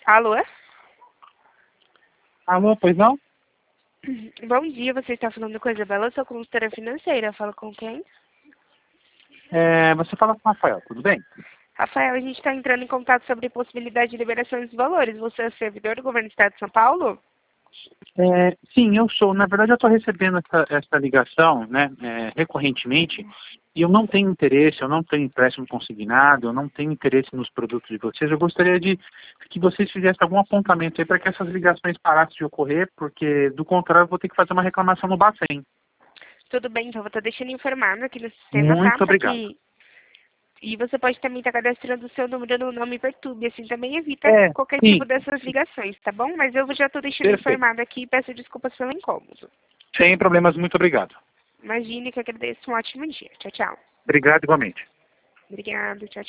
Alô? Alô, pois não? Bom dia, você está falando com a Isabela, eu sou consultora financeira. Falo com quem? Você fala com o Rafael, tudo bem? Rafael, a gente está entrando em contato sobre a possibilidade de liberação dos valores. Você é servidor do governo do estado de São Paulo? Sim, eu sou. Na verdade, eu estou recebendo essa ligação, né, recorrentemente, e eu não tenho interesse, eu não tenho empréstimo consignado, eu não tenho interesse nos produtos de vocês. Eu gostaria de que vocês fizessem algum apontamento aí para que essas ligações parassem de ocorrer, porque, do contrário, eu vou ter que fazer uma reclamação no Bacen. Tudo bem, então eu vou estar deixando informado aqui no sistema, tá? Muito Para obrigado. que... E você pode também estar cadastrando o seu número no Nome Perturbe, assim também evita qualquer tipo Sim, dessas ligações, tá bom? Mas eu já estou deixando perfeito. informado aqui e peço desculpas pelo incômodo. Sem problemas, muito obrigado. Imagine que eu agradeço. Um ótimo dia. Tchau, tchau. Obrigado igualmente. Obrigada. Tchau, tchau.